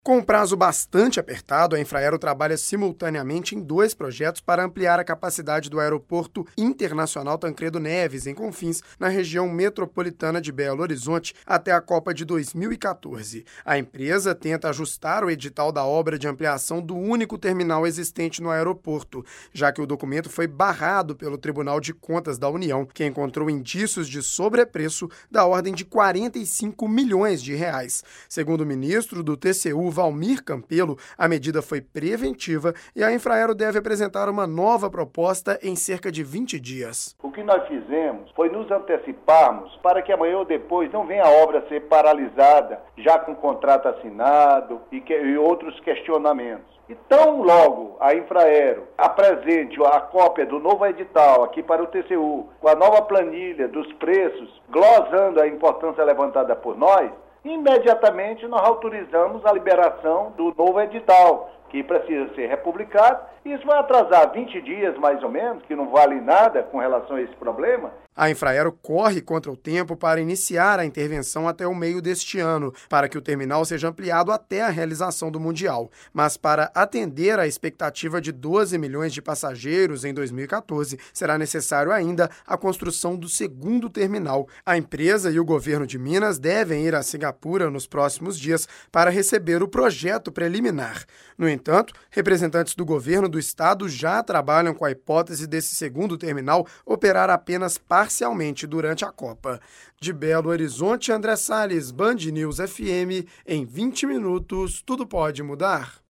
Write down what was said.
Com um prazo bastante apertado, a Infraero trabalha simultaneamente em 2 projetos para ampliar a capacidade do Aeroporto Internacional Tancredo Neves, em Confins, na região metropolitana de Belo Horizonte, até a Copa de 2014. A empresa tenta ajustar o edital da obra de ampliação do único terminal existente no aeroporto, já que o documento foi barrado pelo Tribunal de Contas da União, que encontrou indícios de sobrepreço da ordem de 45 milhões de reais. Segundo o ministro do TCU, Valmir Campelo, a medida foi preventiva e a Infraero deve apresentar uma nova proposta em cerca de 20 dias. O que nós fizemos foi nos anteciparmos para que amanhã ou depois não venha a obra ser paralisada, já com contrato assinado e outros questionamentos. E tão logo a Infraero apresente a cópia do novo edital aqui para o TCU, com a nova planilha dos preços, glosando a importância levantada por nós, imediatamente nós autorizamos a liberação do novo edital, que precisa ser republicado. Isso vai atrasar 20 dias, mais ou menos, que não vale nada com relação a esse problema. A Infraero corre contra o tempo para iniciar a intervenção até o meio deste ano, para que o terminal seja ampliado até a realização do Mundial. Mas para atender à expectativa de 12 milhões de passageiros em 2014, será necessário ainda a construção do segundo terminal. A empresa e o governo de Minas devem ir a Singapura nos próximos dias para receber o projeto preliminar. No entanto, representantes do governo do estado já trabalham com a hipótese desse segundo terminal operar apenas parcialmente durante a Copa. De Belo Horizonte, André Salles, Band News FM, em 20 minutos, tudo pode mudar.